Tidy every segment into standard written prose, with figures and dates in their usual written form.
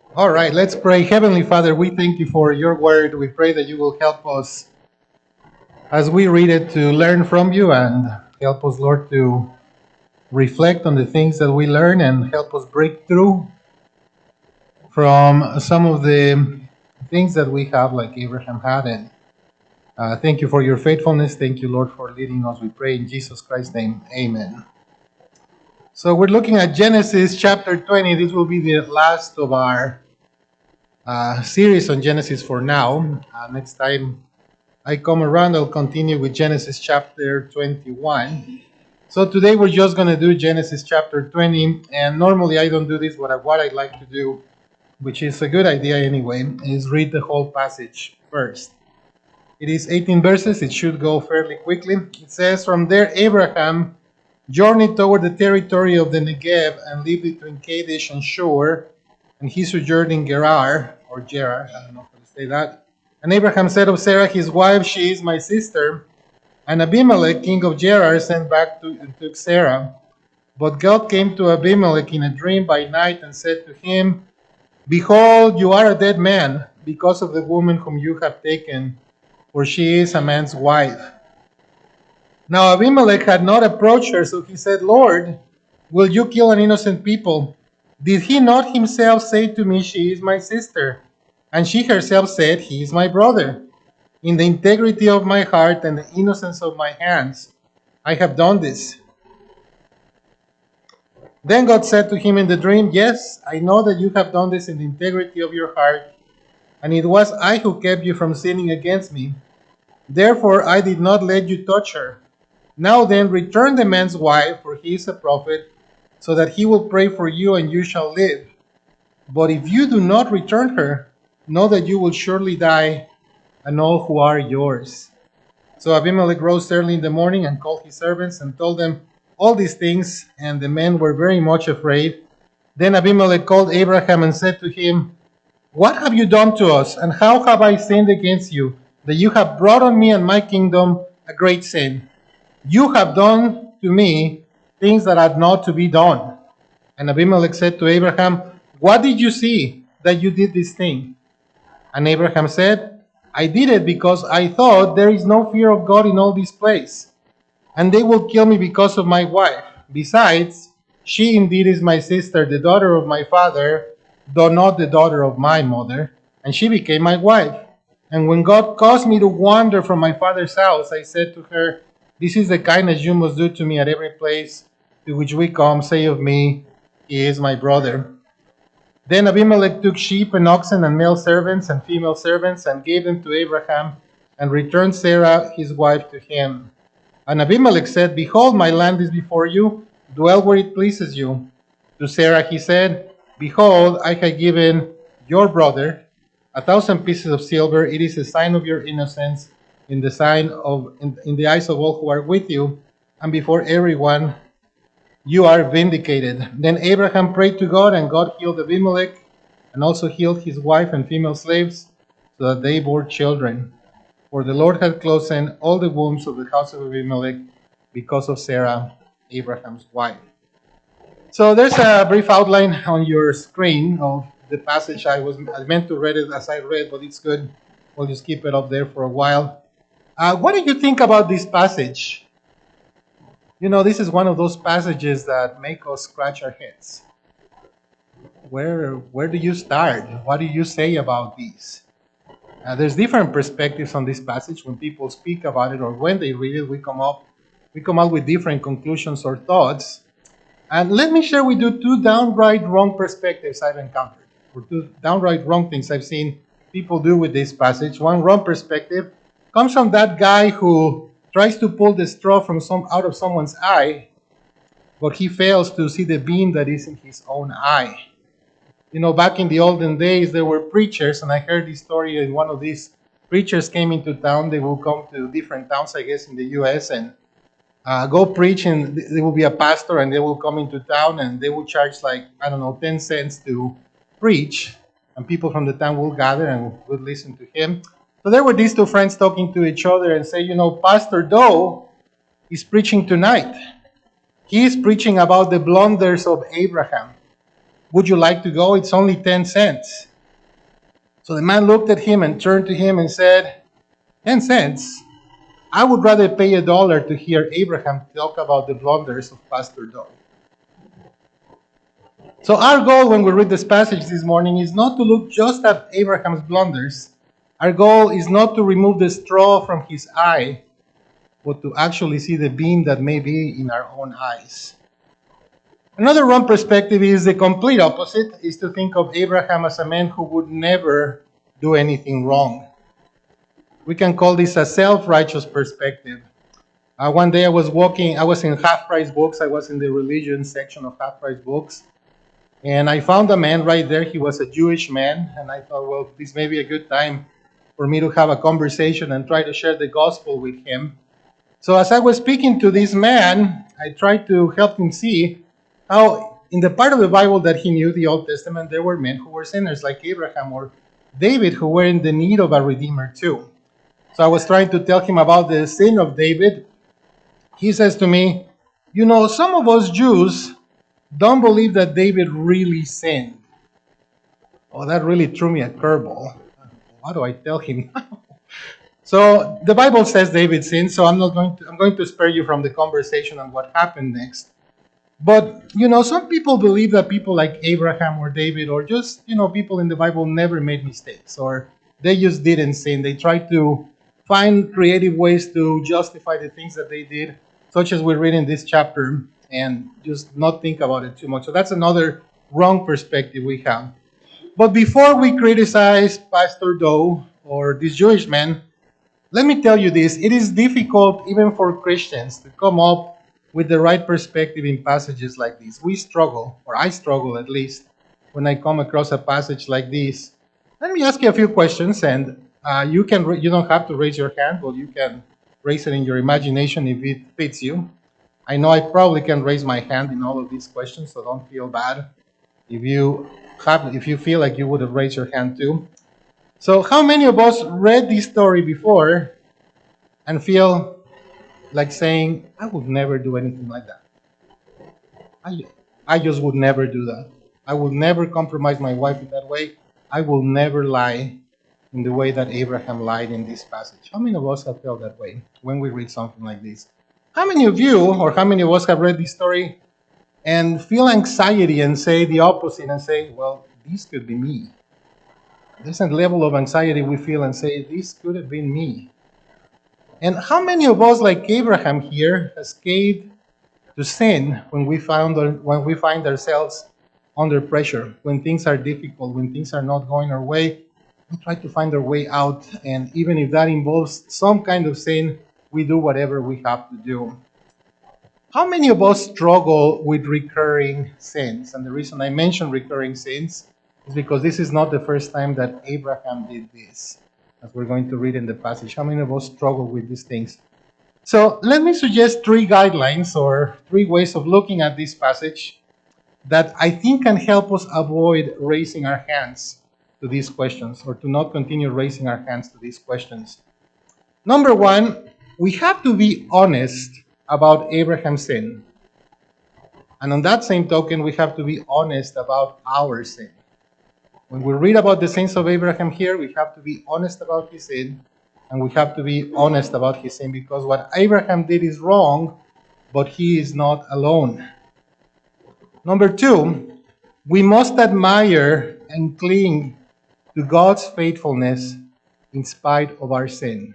All right, let's pray. Heavenly Father, we thank you for your word. We pray that you will help us as we read it to learn from you and help us, Lord, to reflect on the things that we learn and help us break through from some of the things that we have, like Abraham had. And thank you for your faithfulness. Thank you, Lord, for leading us. We pray in Jesus Christ's name. Amen. So we're looking at Genesis chapter 20. This will be the last of our series on Genesis for now. Next time I come around, I'll continue with Genesis chapter 21. So today we're just going to do Genesis chapter 20. And normally I don't do this, but what I'd like to do, which is a good idea anyway, is read the whole passage first. It is 18 verses. It should go fairly quickly. It says, "From there Abraham journeyed toward the territory of the Negev and lived between Kadesh and Shur, and he sojourned in Gerar, or Gerar, I don't know how to say that. And Abraham said of Sarah his wife, She is my sister. And Abimelech, king of Gerar, sent back and took Sarah. But God came to Abimelech in a dream by night and said to him, Behold, you are a dead man, because of the woman whom you have taken, for she is a man's wife. Now Abimelech had not approached her, so he said, Lord, will you kill an innocent people? Did he not himself say to me, She is my sister? And she herself said, He is my brother. In the integrity of my heart and the innocence of my hands, I have done this. Then God said to him in the dream, Yes, I know that you have done this in the integrity of your heart, and it was I who kept you from sinning against me. Therefore I did not let you touch her. Now then, return the man's wife, for he is a prophet, so that he will pray for you and you shall live. But if you do not return her, know that you will surely die, and all who are yours. So Abimelech rose early in the morning and called his servants and told them all these things, and the men were very much afraid. Then Abimelech called Abraham and said to him, What have you done to us, and how have I sinned against you, that you have brought on me and my kingdom a great sin? You have done to me things that are not to be done. And Abimelech said to Abraham, What did you see that you did this thing? And Abraham said, I did it because I thought there is no fear of God in all this place, and they will kill me because of my wife. Besides, she indeed is my sister, the daughter of my father, though not the daughter of my mother, and she became my wife. And when God caused me to wander from my father's house, I said to her, This is the kindness you must do to me at every place to which we come. Say of me, He is my brother. Then Abimelech took sheep and oxen and male servants and female servants and gave them to Abraham and returned Sarah his wife to him. And Abimelech said, Behold, my land is before you, dwell where it pleases you. To Sarah he said, Behold, I have given your brother 1,000 pieces of silver. It is a sign of your innocence in the eyes of all who are with you, and before everyone you are vindicated. Then Abraham prayed to God, and God healed Abimelech, and also healed his wife and female slaves, so that they bore children. For the Lord had closed in all the wombs of the house of Abimelech because of Sarah, Abraham's wife. So there's a brief outline on your screen of the passage. I meant to read it as I read, but it's good. We'll just keep it up there for a while. What do you think about this passage? You know, this is one of those passages that make us scratch our heads. Where do you start? What do you say about these? There's different perspectives on this passage. When people speak about it or when they read it, we come up with different conclusions or thoughts. And let me share with you two downright wrong perspectives I've encountered, or two downright wrong things I've seen people do with this passage. One wrong perspective comes from that guy who tries to pull the straw from out of someone's eye, but he fails to see the beam that is in his own eye. You know, back in the olden days, there were preachers, and I heard this story. And one of these preachers came into town. They will come to different towns, I guess, in the U.S., and go preach, and there will be a pastor, and they will come into town, and they will charge, like, I don't know, 10 cents to preach, and people from the town will gather and would listen to him. So there were these two friends talking to each other and say, you know, Pastor Doe is preaching tonight. He is preaching about the blunders of Abraham. Would you like to go? It's only 10 cents. So the man looked at him and turned to him and said, 10 cents? I would rather pay $1 to hear Abraham talk about the blunders of Pastor Doe. So our goal when we read this passage this morning is not to look just at Abraham's blunders. Our goal is not to remove the straw from his eye, but to actually see the beam that may be in our own eyes. Another wrong perspective is the complete opposite, is to think of Abraham as a man who would never do anything wrong. We can call this a self-righteous perspective. One day I was in half-price books. I was in the religion section of half-price books. And I found a man right there. He was a Jewish man. And I thought, well, this may be a good time for me to have a conversation and try to share the gospel with him. So as I was speaking to this man, I tried to help him see how in the part of the Bible that he knew, the Old Testament, there were men who were sinners like Abraham or David who were in the need of a redeemer too. So I was trying to tell him about the sin of David. He says to me, you know, some of us Jews don't believe that David really sinned. Oh, that really threw me a curveball. How do I tell him? So the Bible says David sinned, so I'm going to spare you from the conversation on what happened next. But, you know, some people believe that people like Abraham or David or just, you know, people in the Bible never made mistakes or they just didn't sin. They tried to find creative ways to justify the things that they did, such as we read in this chapter, and just not think about it too much. So that's another wrong perspective we have. But before we criticize Pastor Doe or this Jewish man, let me tell you this. It is difficult even for Christians to come up with the right perspective in passages like this. We struggle, or I struggle at least, when I come across a passage like this. Let me ask you a few questions, and you don't have to raise your hand, but you can raise it in your imagination if it fits you. I know I probably can raise my hand in all of these questions, so don't feel bad if you feel like you would have raised your hand too. So how many of us read this story before and feel like saying, I would never do anything like that? I just would never do that. I would never compromise my wife in that way. I will never lie in the way that Abraham lied in this passage. How many of us have felt that way when we read something like this? How many of you or how many of us have read this story and feel anxiety and say the opposite and say, well, this could be me? There's a level of anxiety we feel and say, this could have been me. And how many of us, like Abraham here, escaped to sin when we find ourselves under pressure, when things are difficult, when things are not going our way? We try to find our way out, and even if that involves some kind of sin, we do whatever we have to do. How many of us struggle with recurring sins? And the reason I mention recurring sins is because this is not the first time that Abraham did this, as we're going to read in the passage. How many of us struggle with these things? So let me suggest 3 guidelines or 3 ways of looking at this passage that I think can help us avoid raising our hands to these questions, or to not continue raising our hands to these questions. Number 1, we have to be honest about Abraham's sin. And on that same token, we have to be honest about our sin. When we read about the sins of Abraham here, we have to be honest about his sin, and we have to be honest about his sin, because what Abraham did is wrong, but he is not alone. Number 2, we must admire and cling to God's faithfulness in spite of our sin.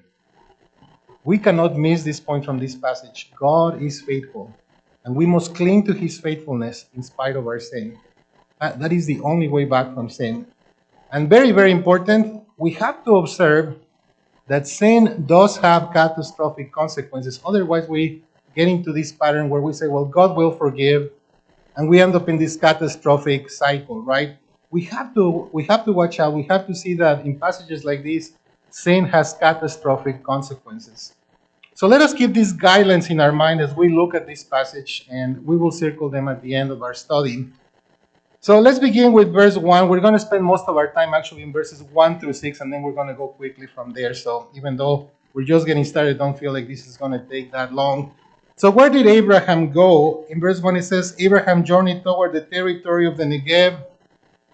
We cannot miss this point from this passage. God is faithful, and we must cling to his faithfulness in spite of our sin. That is the only way back from sin. And very, very important, we have to observe that sin does have catastrophic consequences. Otherwise, we get into this pattern where we say, well, God will forgive, and we end up in this catastrophic cycle, right? We have to watch out. We have to see that in passages like this, sin has catastrophic consequences. So let us keep these guidelines in our mind as we look at this passage, and we will circle them at the end of our study. So let's begin with verse 1. We're going to spend most of our time actually in verses 1 through 6, and then we're going to go quickly from there. So even though we're just getting started, don't feel like this is going to take that long. So where did Abraham go? In verse 1 it says, Abraham journeyed toward the territory of the Negev,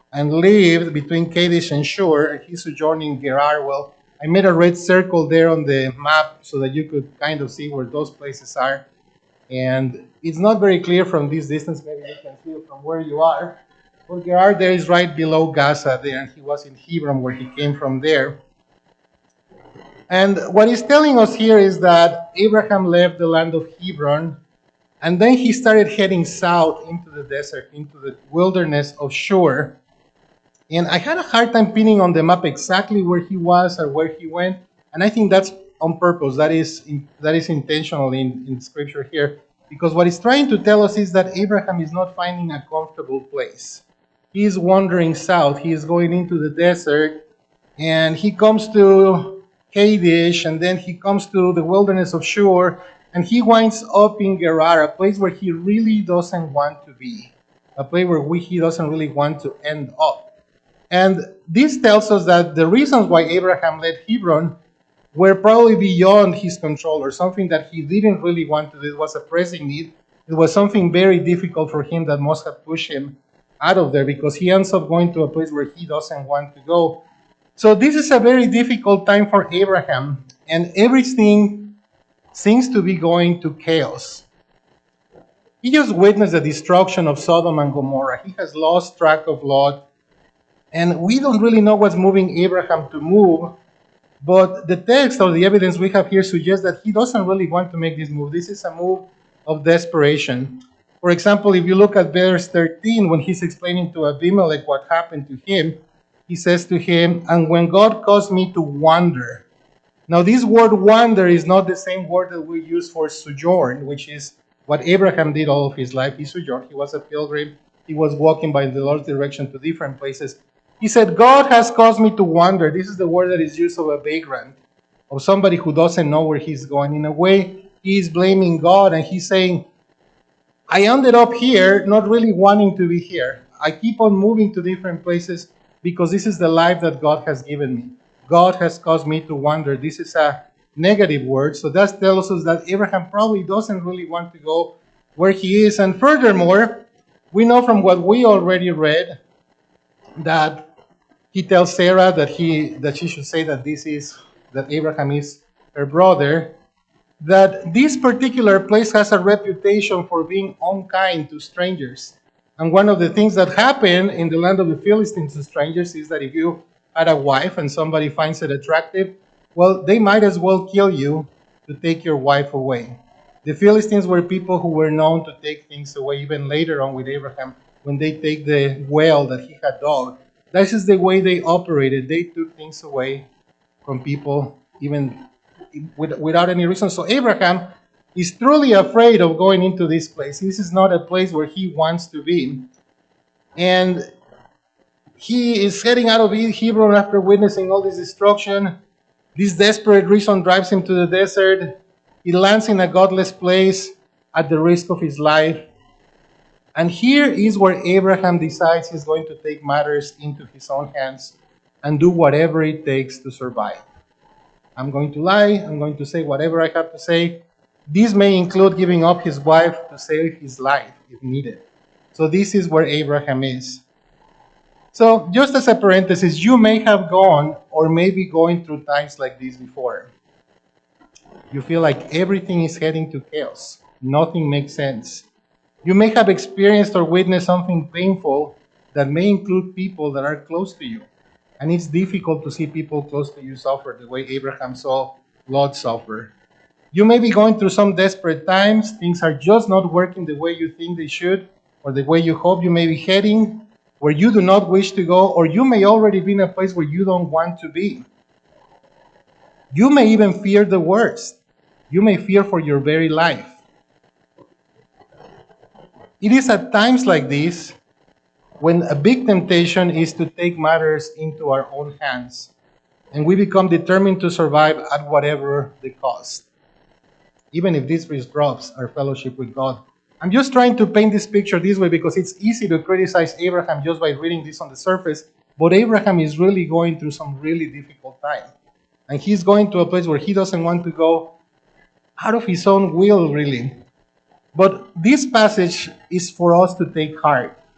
and lived between Kadesh and Shur, and he sojourned in Gerar. Well, I made a red circle there on the map so that you could kind of see where those places are. And it's not very clear from this distance. Maybe you can see it from where you are. Well, Gerar there is right below Gaza there, and he was in Hebron where he came from there. And what he's telling us here is that Abraham left the land of Hebron, and then he started heading south into the desert, into the wilderness of Shur. And I had a hard time pinning on the map exactly where he was or where he went. And I think that's on purpose. That is intentional in scripture here. Because what it's trying to tell us is that Abraham is not finding a comfortable place. He is wandering south. He is going into the desert. And he comes to Kadesh. And then he comes to the wilderness of Shur. And he winds up in Gerar, a place where he really doesn't want to be. A place where he doesn't really want to end up. And this tells us that the reasons why Abraham left Hebron were probably beyond his control, or something that he didn't really want to do. It was a pressing need. It was something very difficult for him that must have pushed him out of there, because he ends up going to a place where he doesn't want to go. So this is a very difficult time for Abraham, and everything seems to be going to chaos. He just witnessed the destruction of Sodom and Gomorrah. He has lost track of Lot. And we don't really know what's moving Abraham to move, but the text or the evidence we have here suggests that he doesn't really want to make this move. This is a move of desperation. For example, if you look at verse 13, when he's explaining to Abimelech what happened to him, he says to him, "And when God caused me to wander." Now, this word wander is not the same word that we use for sojourn, which is what Abraham did all of his life. He sojourned. He was a pilgrim. He was walking by the Lord's direction to different places. He said, "God has caused me to wander." This is the word that is used of a vagrant, of somebody who doesn't know where he's going. In a way, he is blaming God, and he's saying, "I ended up here not really wanting to be here. I keep on moving to different places because this is the life that God has given me. God has caused me to wander." This is a negative word, so that tells us that Abraham probably doesn't really want to go where he is. And furthermore, we know from what we already read that he tells Sarah that she should say that that Abraham is her brother, that this particular place has a reputation for being unkind to strangers. And one of the things that happen in the land of the Philistines to strangers is that if you had a wife and somebody finds it attractive, well, they might as well kill you to take your wife away. The Philistines were people who were known to take things away, even later on with Abraham, when they take the well that he had dug. This is the way they operated. They took things away from people, even without any reason. So Abraham is truly afraid of going into this place. This is not a place where he wants to be. And he is heading out of Hebron after witnessing all this destruction. This desperate reason drives him to the desert. He lands in a godless place at the risk of his life. And here is where Abraham decides he's going to take matters into his own hands and do whatever it takes to survive. I'm going to lie. I'm going to say whatever I have to say. This may include giving up his wife to save his life if needed. So this is where Abraham is. So just as a parenthesis, you may have gone or may be going through times like this before. You feel like everything is heading to chaos. Nothing makes sense. You may have experienced or witnessed something painful that may include people that are close to you. And it's difficult to see people close to you suffer the way Abraham saw Lot suffer. You may be going through some desperate times. Things are just not working the way you think they should or the way you hope. You may be heading where you do not wish to go, or you may already be in a place where you don't want to be. You may even fear the worst. You may fear for your very life. It is at times like this when a big temptation is to take matters into our own hands, and we become determined to survive at whatever the cost, even if this disrupts our fellowship with God. I'm just trying to paint this picture this way because it's easy to criticize Abraham just by reading this on the surface, but Abraham is really going through some really difficult time. And he's going to a place where he doesn't want to go out of his own will, really. But this passage is for us to take heart.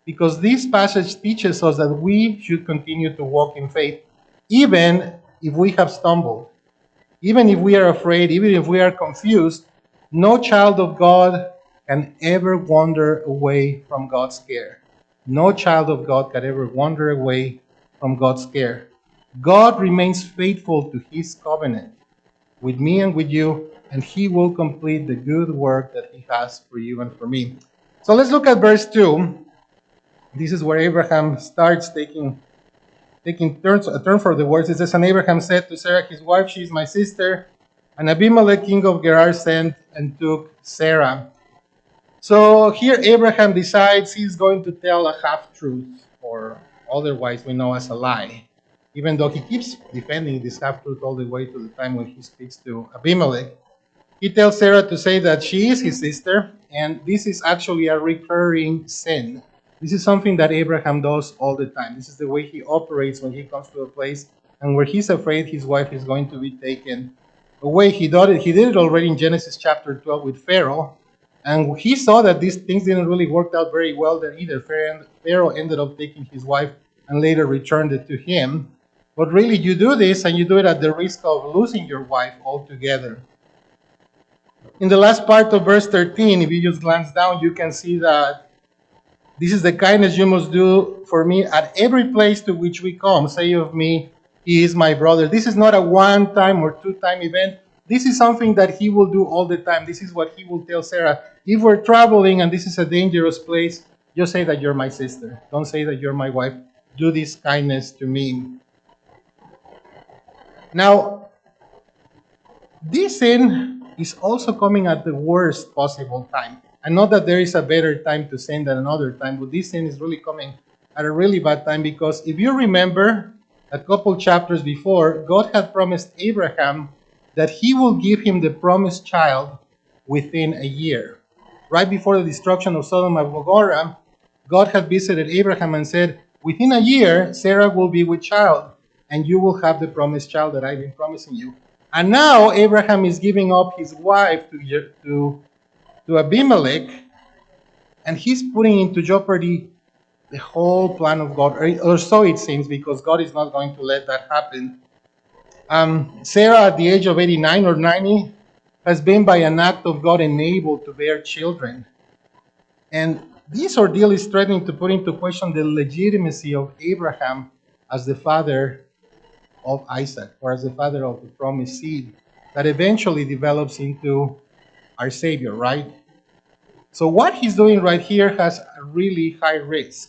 because this passage teaches us that we should continue to walk in faith, even if we have stumbled, even if we are afraid, even if we are confused. No child of God can ever wander away from God's care. No child of God can ever wander away from God's care. God remains faithful to his covenant with me and with you, and he will complete the good work that he has for you and for me. So let's look at verse 2. This is where Abraham starts taking a turn for the words. It says, "And Abraham said to Sarah his wife, she is my sister. And Abimelech king of Gerar sent and took Sarah." So here Abraham decides he's going to tell a half-truth, or otherwise we know as a lie, even though he keeps defending this half-truth all the way to the time when he speaks to Abimelech. He tells Sarah to say that she is his sister, and this is actually a recurring sin. This is something that Abraham does all the time. This is the way he operates when he comes to a place and where he's afraid his wife is going to be taken away. He did it already in Genesis chapter 12 with Pharaoh, and he saw that these things didn't really work out very well there either. Pharaoh ended up taking his wife and later returned it to him. But really, you do this and you do it at the risk of losing your wife altogether. In the last part of verse 13, if you just glance down, you can see that this is the kindness you must do for me at every place to which we come. Say of me, he is my brother. This is not a one-time or two-time event. This is something that he will do all the time. This is what he will tell Sarah. If we're traveling and this is a dangerous place, just say that you're my sister. Don't say that you're my wife. Do this kindness to me. Now, this sin is also coming at the worst possible time. And not that there is a better time to sin than another time, but this sin is really coming at a really bad time, because if you remember a couple chapters before, God had promised Abraham that he will give him the promised child within a year. Right before the destruction of Sodom and Gomorrah, God had visited Abraham and said, within a year, Sarah will be with child, and you will have the promised child that I've been promising you. And now Abraham is giving up his wife to Abimelech, and he's putting into jeopardy the whole plan of God, or so it seems, because God is not going to let that happen. Sarah, at the age of 89 or 90, has been by an act of God enabled to bear children. And this ordeal is threatening to put into question the legitimacy of Abraham as the father of Isaac, or as the father of the promised seed that eventually develops into our Savior, right? So what he's doing right here has a really high risk.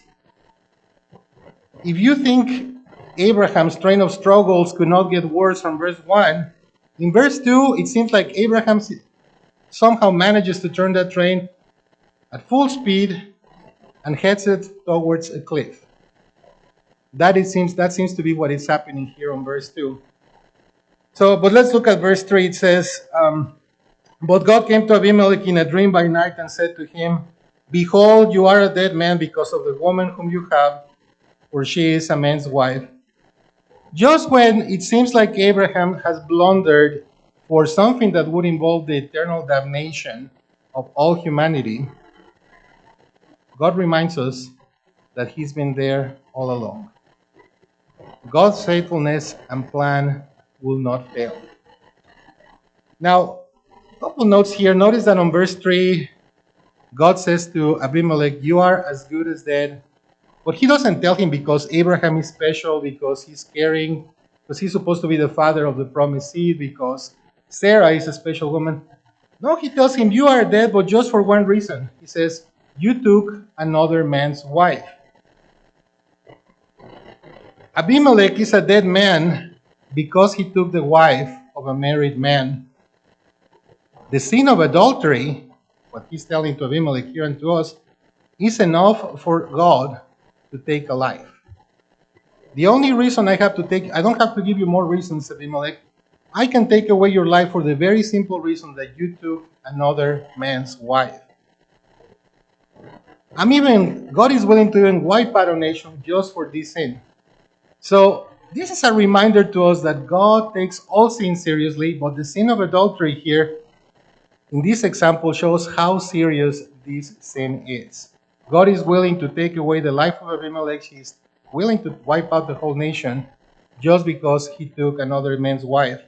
If you think Abraham's train of struggles could not get worse from verse 1, in verse 2, it seems like Abraham somehow manages to turn that train at full speed and heads it towards a cliff. That seems to be what is happening here on verse 2. But let's look at verse 3. It says, but God came to Abimelech in a dream by night and said to him, behold, you are a dead man because of the woman whom you have, for she is a man's wife. Just when it seems like Abraham has blundered for something that would involve the eternal damnation of all humanity, God reminds us that he's been there all along. God's faithfulness and plan will not fail. Now, a couple notes here. Notice that on verse 3, God says to Abimelech, you are as good as dead. But he doesn't tell him because Abraham is special, because he's caring, because he's supposed to be the father of the promised seed, because Sarah is a special woman. No, he tells him, you are dead, but just for one reason. He says, you took another man's wife. Abimelech is a dead man because he took the wife of a married man. The sin of adultery, what he's telling to Abimelech here and to us, is enough for God to take a life. The only reason I don't have to give you more reasons, Abimelech. I can take away your life for the very simple reason that you took another man's wife. God is willing to even wipe out a nation just for this sin. So this is a reminder to us that God takes all sin seriously, but the sin of adultery here in this example shows how serious this sin is. God is willing to take away the life of Abimelech. He's willing to wipe out the whole nation just because he took another man's wife.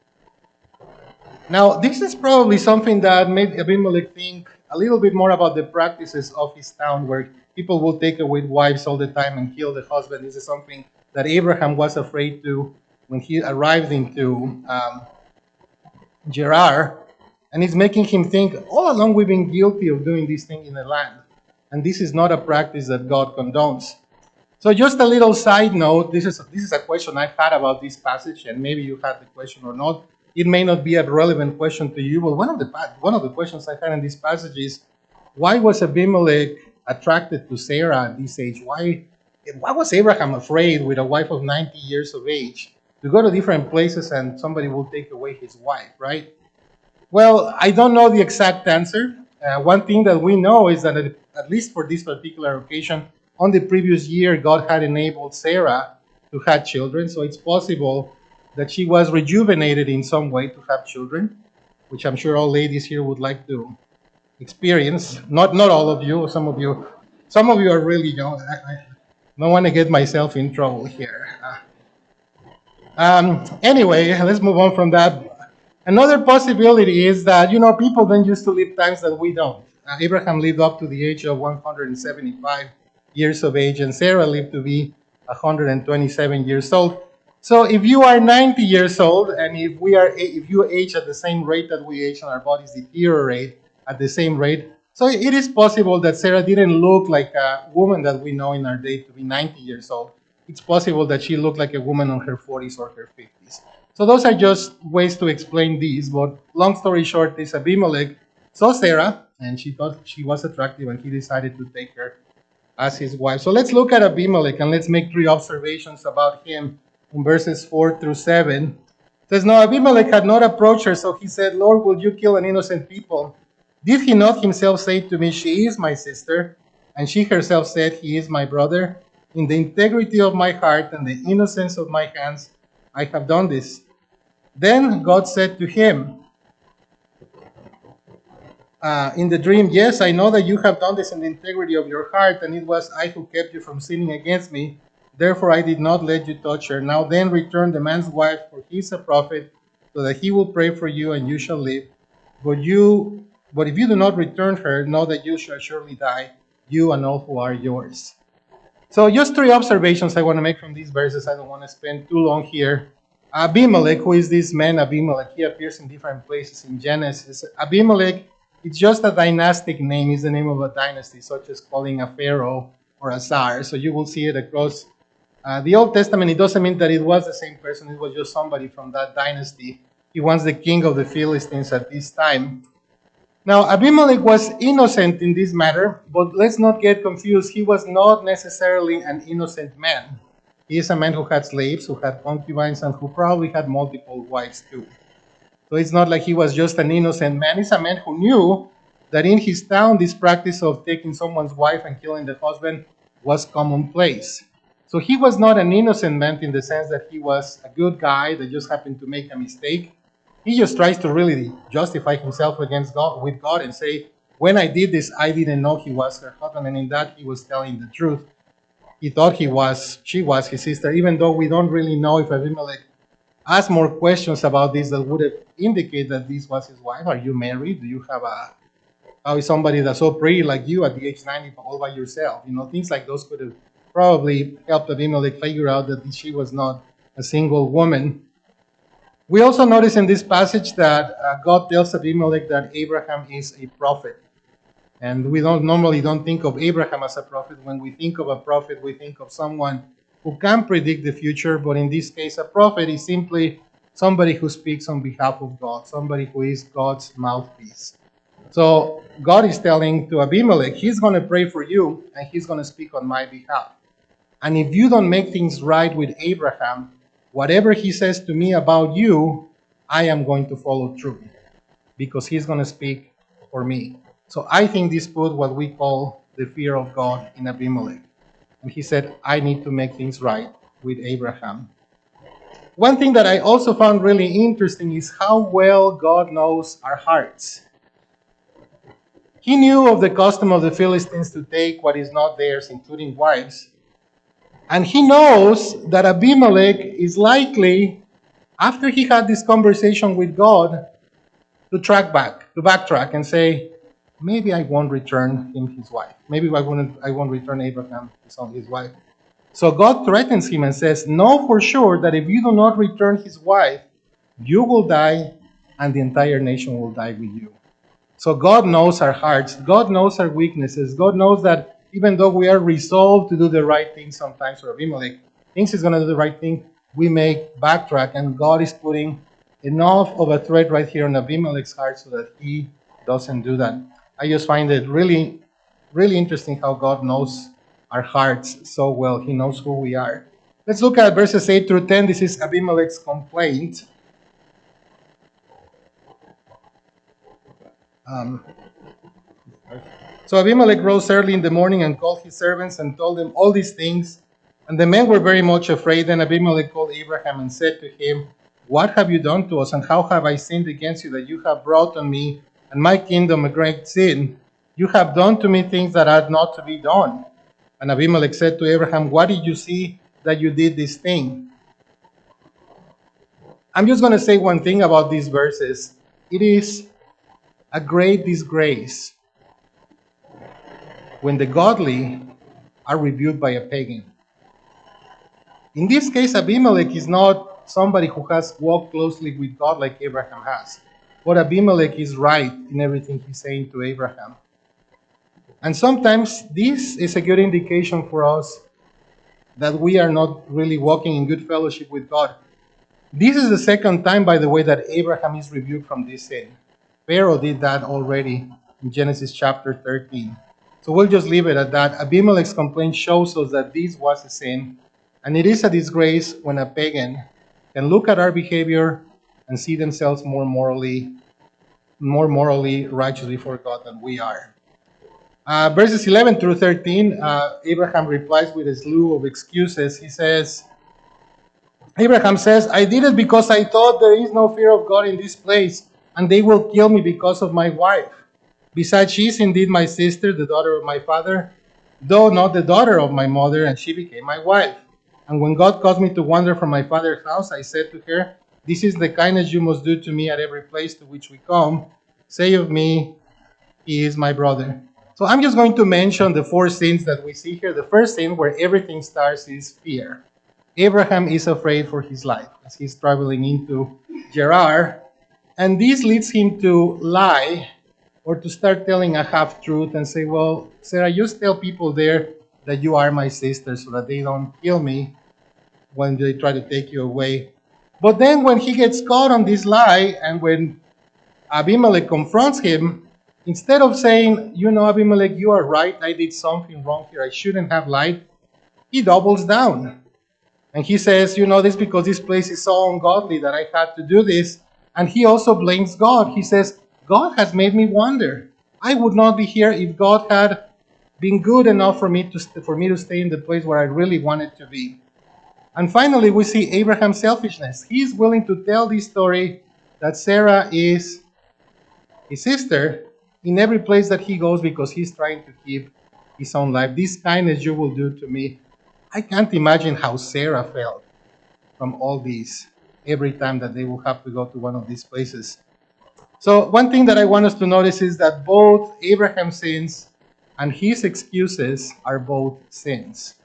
Now, this is probably something that made Abimelech think a little bit more about the practices of his town, where people will take away wives all the time and kill the husband. This is something that Abraham was afraid to when he arrived into Gerar, and it's making him think, all along we've been guilty of doing this thing in the land, and this is not a practice that God condones. So just a little side note, this is a question I've had about this passage, and maybe you had the question or not. It may not be a relevant question to you, but one of the questions I had in this passage is, why was Abimelech attracted to Sarah at this age? Why was Abraham afraid with a wife of 90 years of age to go to different places and somebody will take away his wife, right? Well, I don't know the exact answer. One thing that we know is that at least for this particular occasion, on the previous year, God had enabled Sarah to have children. So it's possible that she was rejuvenated in some way to have children, which I'm sure all ladies here would like to experience. Not all of you. Some of you are really young. I don't want to get myself in trouble here. Anyway, let's move on from that. Another possibility is that, people then used to live times that we don't. Abraham lived up to the age of 175 years of age, and Sarah lived to be 127 years old. So if you are 90 years old, and if you age at the same rate that we age and our bodies deteriorate at the same rate, so it is possible that Sarah didn't look like a woman that we know in our day to be 90 years old. It's possible that she looked like a woman on her 40s or her 50s. So those are just ways to explain this. But long story short, this Abimelech saw Sarah, and she thought she was attractive, and he decided to take her as his wife. So let's look at Abimelech, and let's make 3 observations about him in verses 4 through 7. It says, Now Abimelech had not approached her, so he said, Lord, will you kill an innocent people? Did he not himself say to me, She is my sister? And she herself said, He is my brother. In the integrity of my heart and the innocence of my hands, I have done this. Then God said to him in the dream, Yes, I know that you have done this in the integrity of your heart, and it was I who kept you from sinning against me. Therefore, I did not let you touch her. Now then, return the man's wife, for he is a prophet, so that he will pray for you, and you shall live. But if you do not return her, know that you shall surely die, you and all who are yours. So just 3 observations I want to make from these verses. I don't want to spend too long here. Abimelech, who is this man Abimelech? He appears in different places in Genesis. Abimelech, it's just a dynastic name. It's the name of a dynasty, such as calling a pharaoh or a czar. So you will see it across the Old Testament. It doesn't mean that it was the same person. It was just somebody from that dynasty. He was the king of the Philistines at this time. Now, Abimelech was innocent in this matter, but let's not get confused. He was not necessarily an innocent man. He is a man who had slaves, who had concubines, and who probably had multiple wives too. So it's not like he was just an innocent man. He's a man who knew that in his town, this practice of taking someone's wife and killing the husband was commonplace. So he was not an innocent man in the sense that he was a good guy that just happened to make a mistake. He just tries to really justify himself with God and say, when I did this, I didn't know he was her husband, and in that he was telling the truth. He thought she was his sister, even though we don't really know if Abimelech asked more questions about this that would have indicated that this was his wife. Are you married? Do you have how is somebody that's so pretty like you at the age 90 all by yourself? Things like those could have probably helped Abimelech figure out that she was not a single woman. We also notice in this passage that God tells Abimelech that Abraham is a prophet. And we don't think of Abraham as a prophet. When we think of a prophet, we think of someone who can predict the future. But in this case, a prophet is simply somebody who speaks on behalf of God, somebody who is God's mouthpiece. So God is telling to Abimelech, He's going to pray for you and He's going to speak on my behalf. And if you don't make things right with Abraham, whatever he says to me about you, I am going to follow through because he's going to speak for me. So I think this put what we call the fear of God in Abimelech. And he said, I need to make things right with Abraham. One thing that I also found really interesting is how well God knows our hearts. He knew of the custom of the Philistines to take what is not theirs, including wives. And he knows that Abimelech is likely, after he had this conversation with God, to backtrack and say, maybe I won't return him his wife. Maybe I won't return Abraham his wife. So God threatens him and says, know for sure that if you do not return his wife, you will die and the entire nation will die with you. So God knows our hearts. God knows our weaknesses. God knows that even though we are resolved to do the right thing sometimes, or Abimelech thinks he's going to do the right thing, we may backtrack. And God is putting enough of a threat right here on Abimelech's heart so that he doesn't do that. I just find it really, really interesting how God knows our hearts so well. He knows who we are. Let's look at verses 8 through 10. This is Abimelech's complaint. So Abimelech rose early in the morning and called his servants and told them all these things. And the men were very much afraid. Then Abimelech called Abraham and said to him, what have you done to us, and how have I sinned against you that you have brought on me and my kingdom a great sin? You have done to me things that ought not to be done. And Abimelech said to Abraham, what did you see that you did this thing? I'm just going to say one thing about these verses. It is a great disgrace when the godly are rebuked by a pagan. In this case, Abimelech is not somebody who has walked closely with God like Abraham has. But Abimelech is right in everything he's saying to Abraham. And sometimes this is a good indication for us that we are not really walking in good fellowship with God. This is the second time, by the way, that Abraham is rebuked from this sin. Pharaoh did that already in Genesis chapter 13. So we'll just leave it at that. Abimelech's complaint shows us that this was a sin, and it is a disgrace when a pagan can look at our behavior and see themselves more morally righteous before God than we are. Verses 11 through 13, Abraham replies with a slew of excuses. Abraham says, I did it because I thought there is no fear of God in this place, and they will kill me because of my wife. Besides, she is indeed my sister, the daughter of my father, though not the daughter of my mother, and she became my wife. And when God caused me to wander from my father's house, I said to her, this is the kindness you must do to me at every place to which we come. Say of me, he is my brother. So I'm just going to mention the four sins that we see here. The first sin where everything starts is fear. Abraham is afraid for his life as he's traveling into Gerar. And this leads him to lie or to start telling a half-truth and say, well, Sarah, just tell people there that you are my sister so that they don't kill me when they try to take you away. But then when he gets caught on this lie and when Abimelech confronts him, instead of saying, you know, Abimelech, you are right, I did something wrong here, I shouldn't have lied, he doubles down. And he says, you know, this because this place is so ungodly that I had to do this. And he also blames God. He says, God has made me wander. I would not be here if God had been good enough for me to stay in the place where I really wanted to be. And finally, we see Abraham's selfishness. He's willing to tell this story that Sarah is his sister in every place that he goes because he's trying to keep his own life. This kindness you will do to me. I can't imagine how Sarah felt from all these every time that they will have to go to one of these places. So one thing that I want us to notice is that both Abraham's sins and his excuses are both sins.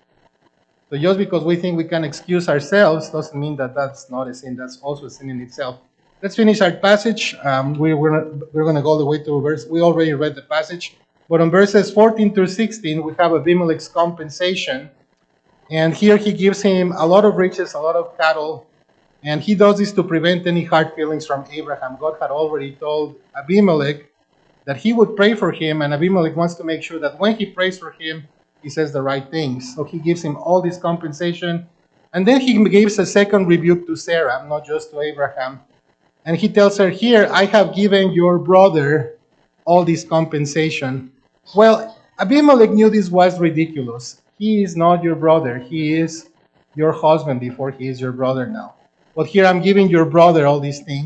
So just because we think we can excuse ourselves doesn't mean that that's not a sin. That's also a sin in itself. Let's finish our passage. We're going to go all the way to verse. We already read the passage. But on verses 14 through 16, we have Abimelech's compensation. And here he gives him a lot of riches, a lot of cattle. And he does this to prevent any hard feelings from Abraham. God had already told Abimelech that he would pray for him. And Abimelech wants to make sure that when he prays for him, he says the right things. So he gives him all this compensation. And then he gives a second rebuke to Sarah, not just to Abraham. And he tells her, here, I have given your brother all this compensation. Well, Abimelech knew this was ridiculous. He is not your brother. He is your husband before he is your brother now. But here I'm giving your brother all these things.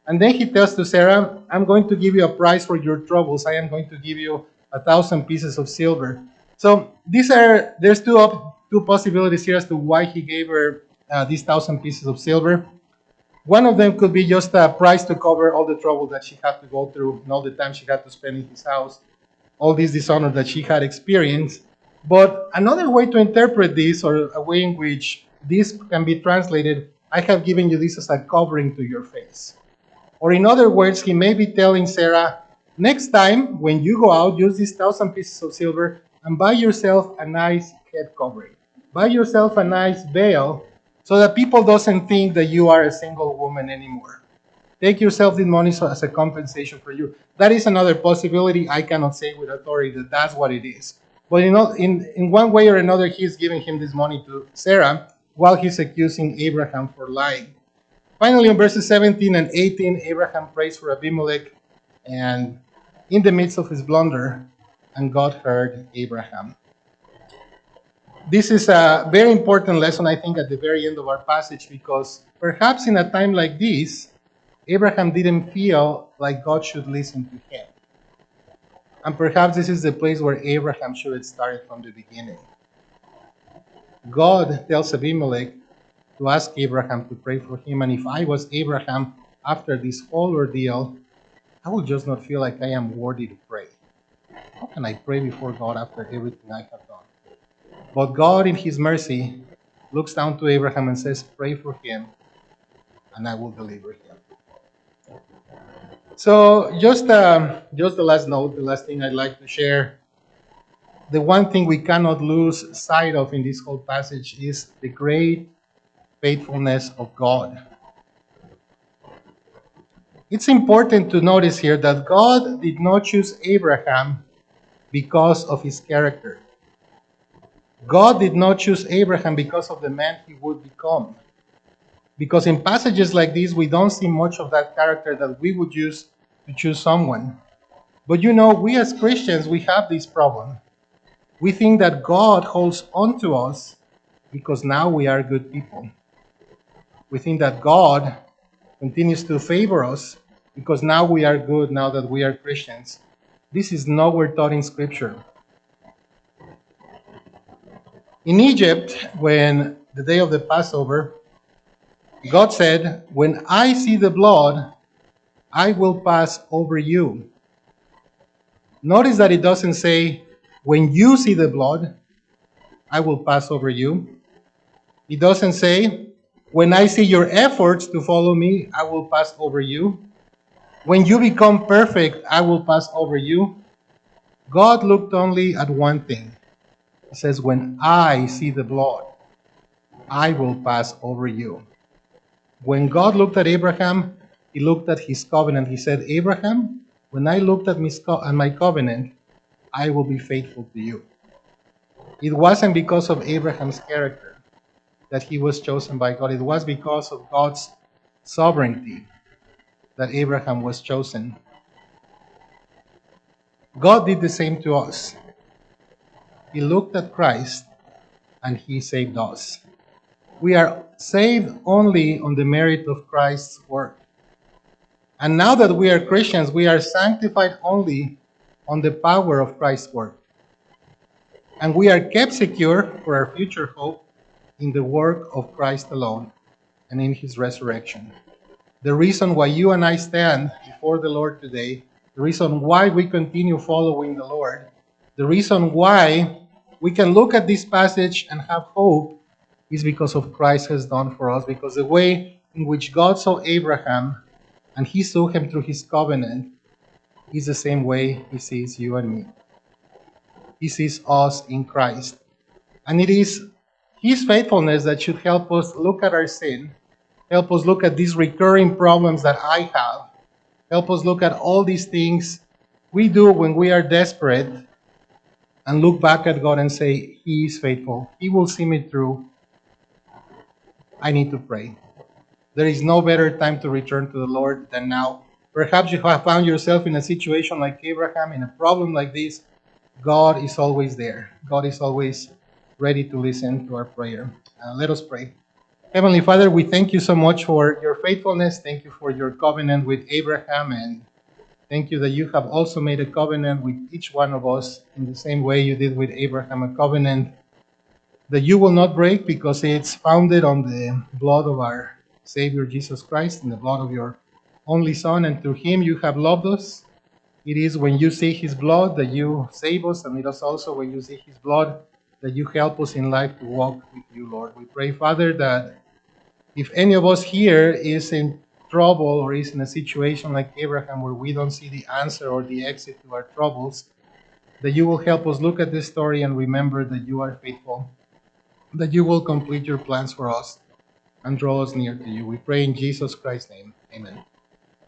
And then he tells to Sarah, I'm going to give you a price for your troubles. I am going to give you 1,000 pieces of silver. So there's two possibilities here as to why he gave her these 1,000 pieces of silver. One of them could be just a price to cover all the trouble that she had to go through and all the time she had to spend in his house, all this dishonor that she had experienced. But another way to interpret this, or a way in which this can be translated, I have given you this as a covering to your face. Or in other words, he may be telling Sarah, next time when you go out, use these 1,000 pieces of silver and buy yourself a nice head covering. Buy yourself a nice veil so that people doesn't think that you are a single woman anymore. Take yourself this money as a compensation for you. That is another possibility. I cannot say with authority that that's what it is. But in one way or another, he's giving him this money to Sarah while he's accusing Abraham for lying. Finally, in verses 17 and 18, Abraham prays for Abimelech, and in the midst of his blunder, and God heard Abraham. This is a very important lesson, I think, at the very end of our passage, because perhaps in a time like this, Abraham didn't feel like God should listen to him. And perhaps this is the place where Abraham should have started from the beginning. God tells Abimelech to ask Abraham to pray for him. And if I was Abraham after this whole ordeal, I would just not feel like I am worthy to pray. How can I pray before God after everything I have done? But God, in his mercy, looks down to Abraham and says, pray for him, and I will deliver him. So just the last note, the last thing I'd like to share. The one thing we cannot lose sight of in this whole passage is the great faithfulness of God. It's important to notice here that God did not choose Abraham because of his character. God did not choose Abraham because of the man he would become. Because in passages like this, we don't see much of that character that we would use to choose someone. But we as Christians, we have this problem. We think that God holds on to us because now we are good people. We think that God continues to favor us because now we are good, now that we are Christians. This is nowhere taught in Scripture. In Egypt, when the day of the Passover, God said, when I see the blood, I will pass over you. Notice that it doesn't say, when you see the blood, I will pass over you. It doesn't say, when I see your efforts to follow me, I will pass over you. When you become perfect, I will pass over you. God looked only at one thing. He says, when I see the blood, I will pass over you. When God looked at Abraham, he looked at his covenant. He said, Abraham, when I looked at my covenant, I will be faithful to you. It wasn't because of Abraham's character that he was chosen by God. It was because of God's sovereignty that Abraham was chosen. God did the same to us. He looked at Christ and he saved us. We are saved only on the merit of Christ's work. And now that we are Christians, we are sanctified only on the power of Christ's work. And we are kept secure for our future hope in the work of Christ alone and in his resurrection. The reason why you and I stand before the Lord today, the reason why we continue following the Lord, the reason why we can look at this passage and have hope is because of Christ has done for us, because the way in which God saw Abraham and he saw him through his covenant is the same way he sees you and me. He sees us in Christ. And it is his faithfulness that should help us look at our sin, help us look at these recurring problems that I have, help us look at all these things we do when we are desperate, and look back at God and say, he is faithful. He will see me through. I need to pray. There is no better time to return to the Lord than now. Perhaps you have found yourself in a situation like Abraham, in a problem like this. God is always there. God is always ready to listen to our prayer. Let us pray. Heavenly Father, we thank you so much for your faithfulness. Thank you for your covenant with Abraham, and thank you that you have also made a covenant with each one of us in the same way you did with Abraham, a covenant that you will not break because it's founded on the blood of our Savior Jesus Christ and the blood of your only Son, and through him you have loved us. It is when you see his blood that you save us, and it is also when you see his blood that you help us in life to walk with you, Lord. We pray, Father, that if any of us here is in trouble or is in a situation like Abraham where we don't see the answer or the exit to our troubles, that you will help us look at this story and remember that you are faithful, that you will complete your plans for us and draw us near to you. We pray in Jesus Christ's name. Amen.